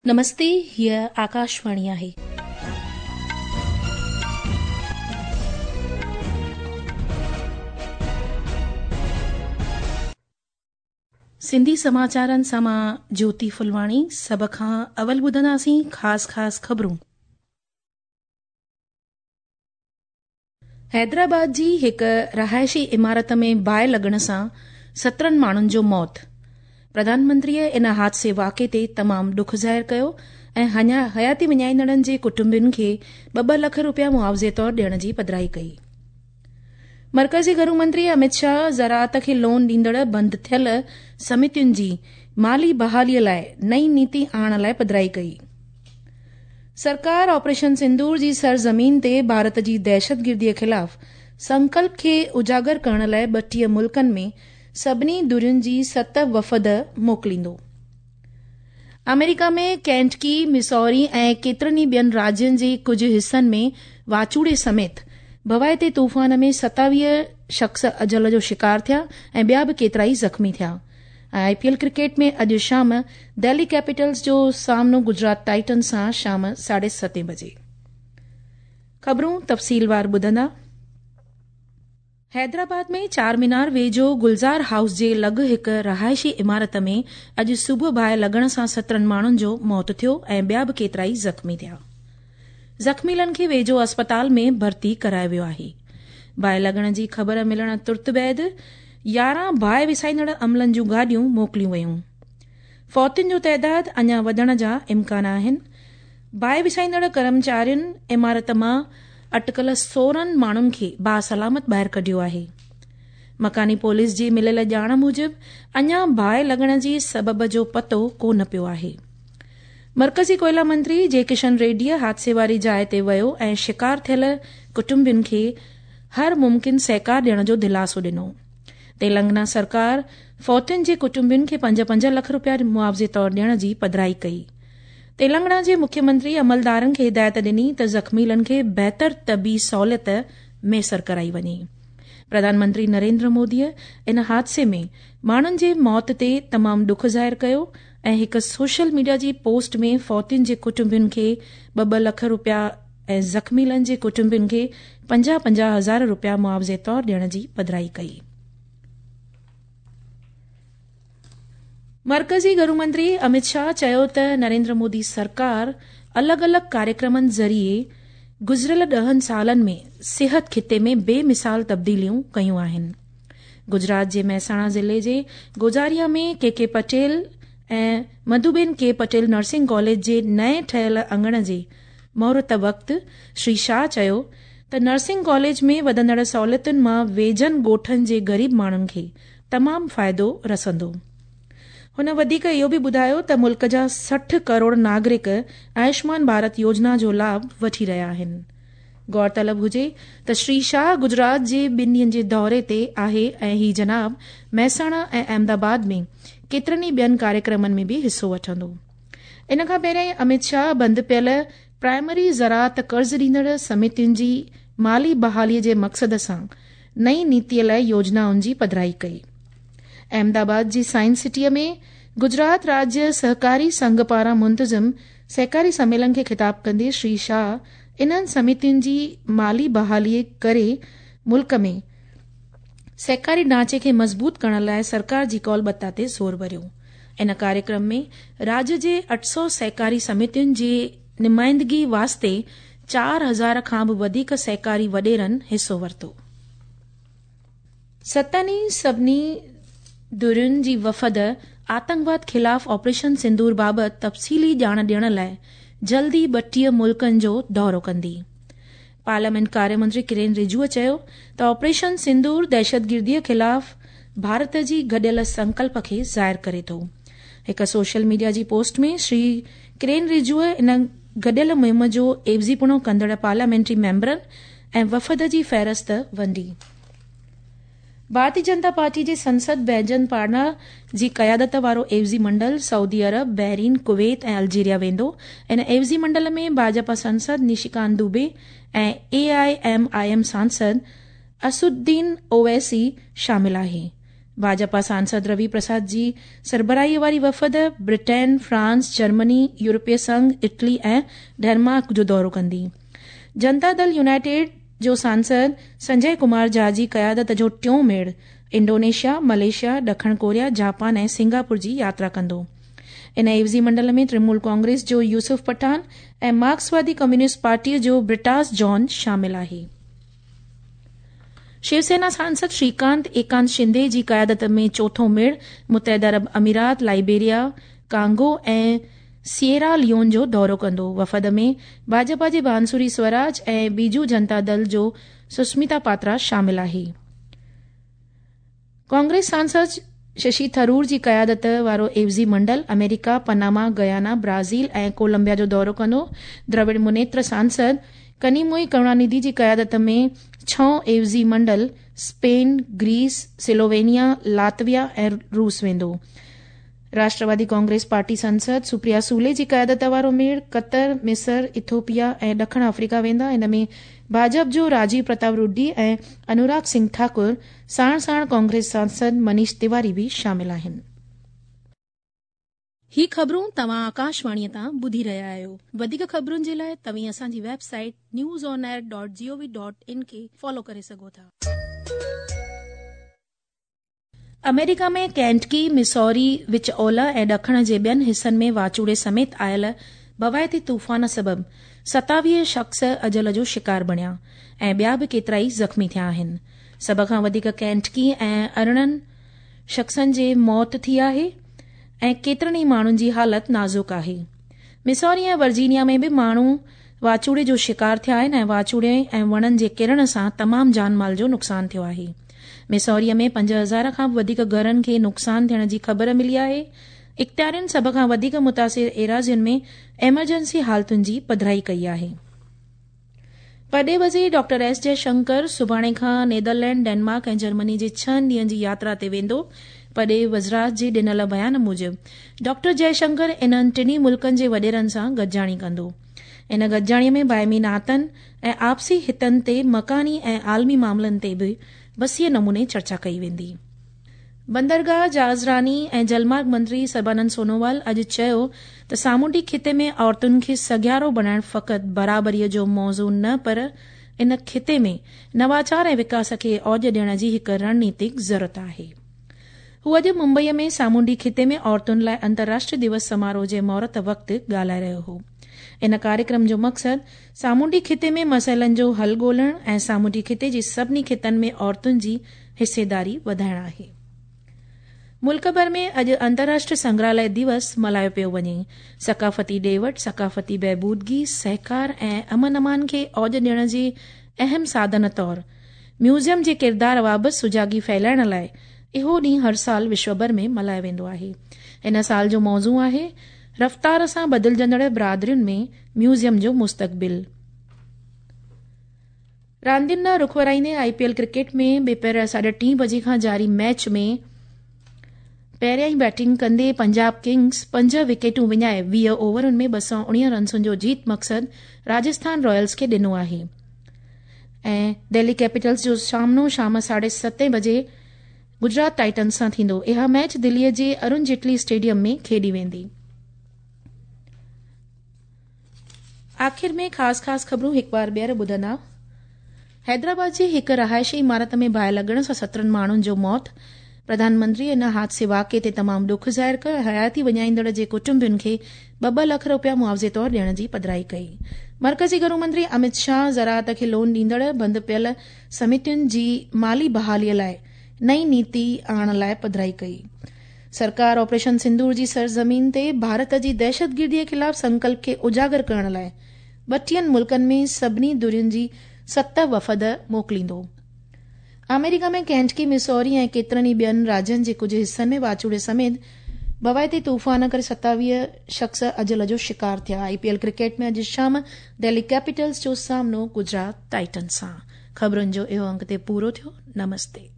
नमस्ते, हीअ आकाशवाणी आहे। सिंधी समाचारनि सां मां ज्योति फुलवाणी। सभ खां अवल ॿुधंदासीं ख़ास ख़बरूं। हैदराबाद जी हिक रहायशी इमारत में बाहि लॻण सां 17 माण्हुनि जो मौत। प्रधानमंत्रीअ इन हादसे वाक़े ते तमामु दुख ज़ाहिर कयो ऐं हयाती विञाईंदड़नि जे कुटुंबियुनि खे 2 लख रुपया मुआवज़े तौरु ॾियण जी पधिराई कई। मर्कज़ी गृह मंत्री अमित शाह ज़राअत खे लोन ॾींदड़ बंदि थियल समितियुनि जी माली बहालीअ लाइ नई नीति आणण लाइ पधिराई कई। सरकार ऑपरेशन सिंदूर जी सरज़मीन ते भारत जी दहशतगिर्दीअ ख़िलाफ़ संकल्प खे उजागर करण लाइ 32 मुल्कनि में सभिनी दुरियुनि जी 7 वफ़द मोकिलींदो। अमेरिका में केंटकी, मिसौरी ऐं केतिरनि ॿियनि राज्यनि जे कुझु हिस्सनि में वाचूड़े समेत भवाइते तूफ़ान में 27 शख़्स अजल जो शिकार थिया ऐं ॿिया बि केतिराई ज़ख़्मी थिया। IPL क्रिकेट में अॼु शाम दिल्ली कैपिटल्स जो सामनो गुजरात टाइटन्स सां शाम 7:30 बजे। ख़बरूं तफ़सीलवार ॿुधंदा। हैदराबाद में चार मीनार वेझो गुलज़ार हाउस जे लॻ हिक रहायशी इमारत में अॼु सुबुह बाहि लॻण सां 17 माण्हुनि जो मौत थियो ऐं ॿिया बि केतिराई ज़ख़्मी थिया। ज़ख़्मीलनि खे वेझो अस्पताल में भर्ती करायो वियो आहे। बाहि लॻण जी ख़बर मिलण तुर्त बैदि 11 बाहि विसाईंदड़ अमलनि जूं गाॾियूं मोकिलियूं वयूं। फौतियुनि जो तइदाद अञा वधण जा इम्कान आहिनि। बाहि विसाईंदड़ कर्मचारियुनि इमारत मां अटकल 16 माण्हुनि खे बासलामत ॿाहिरि कढियो आहे। मकानी पुलिस जी मिलियल ॼाण मूजिबि अञा बाहि लॻण जी सबब जो पतो कोन पियो आहे। मर्कज़ी कोयला मंत्री जे किशन रेड्डीअ हादसे वारी जाइ ते वियो ऐं शिकार थियल कुटुंबियुनि खे हर मुमकिन सहकार ॾियण जो दिलासो ॾिनो। तेलंगाना सरकार फौतियुनि जे कुटुंबियुनि खे 5-5 लख रुपया मुआवज़े तौरु ॾियण जी पधिराई कई। तेलंगाना जे मुख्यमंत्री अमलदारनि खे हिदायत ॾिनी त ज़ख़्मीलनि खे बहितर तबी सहूलियत मैसर कराई वञे। प्रधानमंत्री नरेंद्र मोदीअ इन हादसे में माण्हुनि जे मौत ते तमामु दुख ज़ाहिर कयो ऐं हिक सोशल मीडिया जी पोस्ट में फौतियुनि जे कुटुंबियुनि खे 2 लख रुपया ऐं ज़ख़्मीलनि जे कुटुंबियुनि खे 50-50 हज़ार रुपया मुआवज़े तौरु ॾियण जी पधिराई कई। मर्कज़ी गृह मंत्री अमित शाह चयो त नरेंद्र मोदी सरकार अलॻि अलॻि कार्यक्रमनि ज़रिए गुज़िरियल 10 सालनि में सिहत खिते में बेमिसाल तब्दीलियूं कयूं आहिनि। गुजरात जे महसाणा ज़िले जे गोजारिया में के पटेल ऐं मधुबेन के पटेल नर्सिंग कॉलेज जे नए ठहियल अंगण जे महूरत वक़्तु श्री शाह चयो त नर्सिंग कॉलेज में वधंदड़ सहूलियतुनि मां वेझनि ॻोठनि जे ग़रीब माण्हुनि खे तमामु फ़ाइदो रसंदो। हुन वधीक इहो बि ॿुधायो त मुल्क जा 60 करोड़ नागरिक आयुष्मान भारत योजना जो लाभ वठी रहिया आहिनि। गौरतलब हुजे त श्री शाह गुजरात जे 2 ॾींहनि जे दौरे ते आहे ऐं ही जनाब महसाणा ऐं अहमदाबाद में केतिरनि ॿियनि कार्यक्रमनि में बि हिस्सो वठंदो। इन खां पहिरियों अमित शाह बंदि पियल प्राइमरी ज़राअत कर्ज़ ॾींदड़ समितियुनि जी माली बहालीअ जे मक़सद सां नई नीतिअ लाइ योजनाउनि जी पधिराई कई। अहमदाबाद जी साइंस सिटीअ में गुजरात राज्य सहकारी संघ पारां मुंतज़िम सहकारी सम्मेलन खे ख़िताब कंदे श्री शाह इन्हनि समितियुनि जी माली बहाली करे मुल्क में सहकारी ढांचे खे मज़बूत करण लाइ सरकार जी कौलबत्ता ते ज़ोर भरियो। इन कार्यक्रम में राज्य जे 800 सहकारी समितियुनि जे नुमाइंदगी वास्ते 4000 खां बि वधीक सहकारी वॾेरनि हिस्सो वरितो। सभिनी दुरियुनि जी वफ़द आतंकवाद ख़िलाफ़ ऑपरेशन सिंदूर बाबति तफ़सीली ॼाण ॾियण लाइ जल्दी 32 मुल्कनि जो दौरो कंदी। पार्लियामेंट कार्यमंत्री किरेन रिजिजूअ चयो त ऑपरेशन सिंदूर दहशतगिर्दीअ ख़िलाफ़ भारत जी गॾियल संकल्प खे ज़ाहिर करे थो। हिक सोशल मीडिया जी पोस्ट में श्री किरेन रिजिजूअ इन गॾियल मुहिम जो एवज़ीपुणो कंदड़ पार्लियामेंट्री मेंबरनि ऐं वफ़द जी फ़हरिस्त वंडी। भारतीय जनता पार्टी जे संसद बैजन पार्ना जी क़यादत वारो एवज़ी मंडल सऊदी अरब, बहरीन, कुवैत ऐं अल्जीरिया वेंदो। इन एवज़ी मंडल में भाजपा सांसद निशिकांत दुबे ऐं AIMIM सांसद असुद्दीन ओवैसी शामिल आहे। भाजपा सांसद रवि प्रसाद जी सरबराही वारी वफ़द ब्रिटेन, फ्रांस, जर्मनी, यूरोपीय संघ, इटली ऐं डेनमार्क जो दौरो कंदी। जनता दल यूनाइटेड जो सांसद संजय कुमार झा जी क़यादत जो टियों मेड़ इंडोनेशिया, मलेशिया, ॾखण कोरिया, जापान ऐं सिंगापुर जी यात्रा कंदो। इन एवज़ी मंडल में तृणमूल कांग्रेस जो यूसुफ पठान ऐं मार्क्सवादी कम्युनिस्ट पार्टीअ जो ब्रिटास जॉन शामिल आहे। शिवसेना सांसद श्रीकांत एकांत शिंदे जी क़यादत में चोथों मेड़ मुतहदा अरब अमीरात, लाइबेरिया, कांगो ऐं सिएरा लियोन जो दौरो कंदो। वफ़द में भाजपा जे बांसुरी स्वराज ऐं बीजू जनता दल जो सुस्मिता पात्रा शामिल आहे। कांग्रेस सांसद शशि थरूर जी क़यादत वारो एवज़ी मंडल अमेरिका, पनामा, गयाना, ब्राज़ील ऐं कोलंबिया जो दौरो कंदो। द्रविड़ मुनेत्र सांसद कनिमोई करुणानिधि जी क़यादत में 6 एवज़ी मंडल स्पेन, ग्रीस, स्लोवेनिया, लातविया ऐं रूस वेंदो। राष्ट्रवादी कांग्रेस पार्टी सांसद सुप्रिया सूले जी क़यादत वारो मेड़ कतर, मिस्र, इथोपिया ऐं ॾखण अफ्रीका वेंदा। इन में भाजपा जो राजीव प्रताप रुडी ऐं अनुराग सिंह ठाकुर साण साण कांग्रेस सांसद मनीष तिवारी भी शामिल आहिनि। ही ख़बरूं तव्हां आकाशवाणीअ तां ॿुधी रहिया आहियो। वधीक ख़बरुनि जे लाइ तव्हीं असांजी वेबसाइट newsonair.gov.in खे फॉलो करे सघो था। अमेरिका में केंटकी, मिसौरी, विच ओलह ऐं ॾखण जे ॿियनि हिसनि में वाचूड़े समेत आयल बवायती तूफ़ान सबबि 27 शख़्स अजल जो शिकार बणिया ऐं ॿिया बि केतिरा ई ज़ख़्मी थिया आहिनि। सभ खां वधीक केंटकी ऐं 18 शख़्सनि जे मौत थी आहे ऐं केतिरनि ई माण्हुनि जी हालति नाज़ुक आहे। मिसौरी ऐं वर्जीनिया में बि माण्हू वाचूड़े जो शिकार थिया आहिनि ऐं वाचूड़े ऐं वणनि जे किरण सां तमामु जानमाल जो नुक़सानु थियो आहे। मिसौरीअ में 5000 खां वधीक घरनि खे नुक़सानु थियण जी ख़बर मिली आहे। इख़्तियारियुनि सभ खां वधीक मुतासिर एराज़ियुनि में एमरजेंसी हालतुनि जी पधिराई कई आहे। पॾे वज़ीर डॉक्टर एस जयशंकर सुभाणे खां नीदरलैंड, डेनमार्क ऐं जर्मनी जे 6 ॾींहनि जी यात्रा ते वेंदो। पॾे वज़रात जे ॾिनल बयान मूजिबि डॉक्टर जयशंकर इन्हनि टिनी मुल्कनि जे वॾेरनि सां गॾिजाणी कंदो। इन गॾिजाणीअ में बाहिमी नातनि ऐं आपसी हितनि ते मकानी ऐं आलमी मामलनि ते बि वसीअ नमूने चर्चा कई वेंदी। बंदरगाह, जहाज़रानी ऐं जलमार्ग मंत्री सर्बानंद सोनोवाल अॼु चयो त सामूंडी खिते में औरतुनि खे सगियारो बणाइण फ़क़ति बराबरीअ जो मौज़ू न पर इन खिते में नवाचार ऐं विकास खे औज ॾियण जी हिक रणनीतिक ज़रूरत आहे। हू अॼु मुंबईअ में सामूंडी खिते में औरतुनि लाइ अंतर्राष्ट्रीय दिवस समारोह जे महूरत वक़्तु ॻाल्हाए रहियो हो। इन कार्यक्रम जो मक़सदु सामूंडी खिते में मसइलनि जो हल ॻोल्हण ऐं सामूंडी खिते जी सभिनी खितनि में औरतुनि जी हिसेदारी वधाइण आहे। मुल्क भर में अॼु अंतर्राष्ट्रीय संग्रहालय दिवस मल्हायो पियो वञे। सकाफ़ती ॾेवट, सकाफ़ती बहबूदगी, सहकार ऐं अमन अमान खे औज ॾियण जे अहम साधन तौरु म्यूज़ियम जे किरदार बाबति सुजागी फैलाइण लाइ इहो ॾींहुं हर साल विश्वभर में मल्हायो वेंदो आहे। इन साल जो मौज़ू आहे रफ़्तार सां बदिलजंदड़ बिरादरियुनि में म्यूज़ियम जो मुस्तक़बिल। रांदियुनि ॾांहुं रुख वराईंदे IPL क्रिकेट में ॿिपर 3:30 बजे खां जारी मैच में पहिरियां ई बैटिंग कंदे पंजाब किंग्स 5 विकेटूं विञाए 20 ओवरुनि में 219 रन्सुनि जो जीत मक़सदु राजस्थान रॉयल्स खे ॾिनो आहे ऐं दिल्ली कैपिटल्स जो सामनो शाम 7:30 बजे गुजरात टाइटन्स सां थींदो। इहा मैच दिल्लीअ जे अरुण जेटली स्टेडियम में खेॾी वेंदी। आख़िर में ख़ासि ख़बरूं हिकु बार ॿीहर ॿुधंदा। हैदराबाद जे हिक रहायशी इमारत में बाहि लॻण सां 17 माण्हुनि जो मौत। प्रधानमंत्री इन हादसे वाक़े ते तमामु दुख ज़ाहिर कयो। हयाती विञाईंदड़ जे कुटुंबियुनि खे 2 लाख रुपया मुआवज़े तौरु ॾियण जी पधिराई कई। मर्कज़ी गृह मंत्री अमित शाह ज़राअत खे लोन ॾींदड़ बंदि पियल समितियुनि जी माली बहालीअ लाइ नई नीति आणण लाइ पधिराई कई। सरकार ऑपरेशन सिंदूर जी सरज़मीन ते भारत जी दहशतगिर्दीअ ख़िलाफ़ संकल्प खे उजागर करण लाइ 32 मुल्कनि में सभिनी दुरियुनि जी 7 वफ़द मोकिलींदो। अमेरिका में केंटकी, मिसौरी ऐं केतिरनि ई ॿियनि राज्यनि जे कुझु हिस्सनि में वाचूड़े समेत बवायती तूफ़ान करे 27 शख़्स अजल जो शिकार थिया। IPL क्रिकेट में अॼु शाम दिल्ली कैपिटल्स जो सामनो गुजरात टाइटन्स सां। ख़बरुनि जो इहो अंक ते पूरो थियो। नमस्ते।